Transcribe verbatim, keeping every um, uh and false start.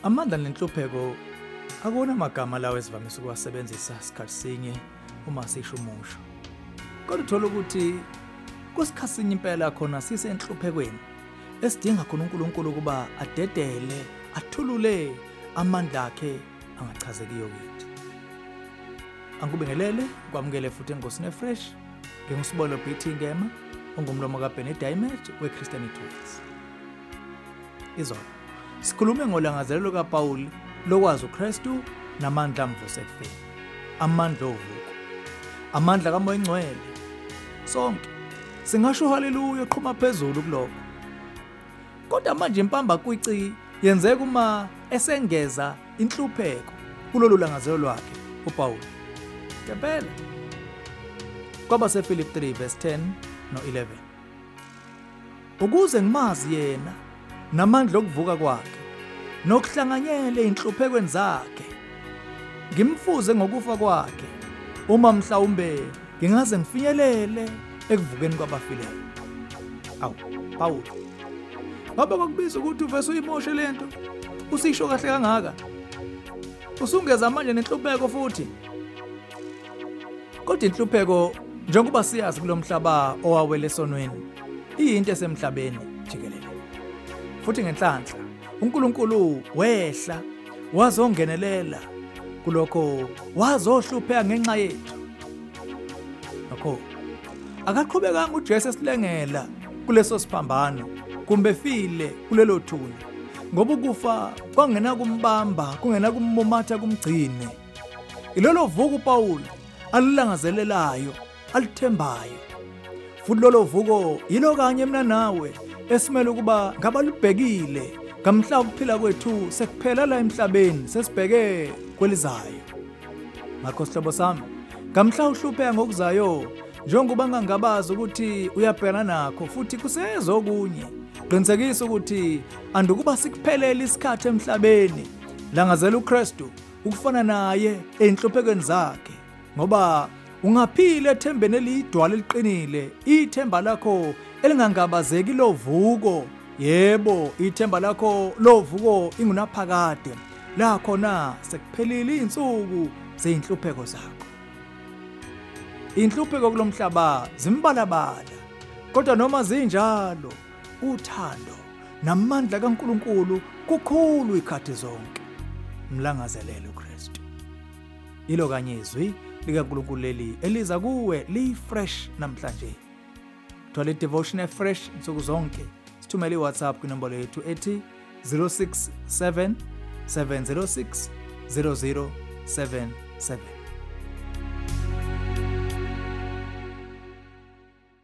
Amandla nenhlupheko akona amagama lawo esivamise ukuwasebenzisa isikhathi sinye uma sisho umusho. Kodwa uthola ukuthi kusikhathi sinye impela khona sisenhluphekweni esidinga khona uNkulunkulu ukuba adedele, athulule amandla akhe angachazekiyo kithi. Angikubingelele kwamukele futhi engosini fresh ngingusibolo B T Ngema ongumlomo kaBenny Diamond weChristianity Tools. Izolo sikhulume ngolangazelelo kaPaul lokwazi uKristu namandla amvuse ekufeni. Amandla ovuko. Amandla kaMoya Engcwele. Sonke singasho haleluya qhuma phezulu kuloko. Kodwa manje impamba kwici yenzeka uma esengeza inhlupheko kulolu langazelelo lwakhe uPaul. Ngempela kwaba sePhilip three verse ten no eleven. Ukuze ngimazi yena namandla okuvuka kwakhe nokuhlanganyela inhluphekweni zakhe ngimfuze ngokufa kwakhe uma mhlawumbe ngingaze ngifinyelele ekuvukeni kwabafileyo. Awu Paul, ngabe kokubiza ukuthi uvese uyimoshe lento usisho kahle kangaka usungeza manje nenhlupheko futhi. Kodwa inhlupheko njengoba siyazi kulomhlaba owawele esonweni iyinto esemhlabeni jikelele. Futhi ngenhlanhla uNkulunkulu wehla wazongenelela kulokho wazohlupheka ngenxa yethu. Ngakho akaqhubekanga uJesu esilengela kuleso siphambano kumbe file kulelo thuna ngoba ukufa kwangena kumbamba kungena kummumatha kumgcine. Ilolo vuko uPaul alilangazelelayo alithembayo. Futhi lolo vuko yilo kanye mina nawe esimele ukuba ngabalibhekile ngamhla ukuphila kwethu sekuphela la emhlabeni sesibheke kwelizayo. Ngakho sihlobo sami ngamhla uhlupheka ngokuzayo njengoba ngangabaza ukuthi uyabhekana nakho futhi kusezokunye qinisekisa ukuthi andukuba sikuphelela isikhathi emhlabeni langazela uKristu ukufana naye enhluphekweni zakhe ngoba ungaphila ethembeni elidwala eliqinile ithemba lakho elingangabazeki lovuko. Yebo ithemba lakho lovuko ingunaphakade la khona sekuphelile insuku zeinhlupheko zakho. Inhlupheko kulomhlaba zimbalabala kodwa noma zinjalo uthando namandla kaNkulunkulu kukhulu ikhathi zonke. Mlangazelele uKristu. Ilo kanye izwi likaNkulunkulu leli eliza kuwe li fresh namhlanje. Thola devotion fresh insuku zonke. Sithumele iWhatsApp kwinombolo yethu ethi zero six seven seven zero six zero zero seven seven.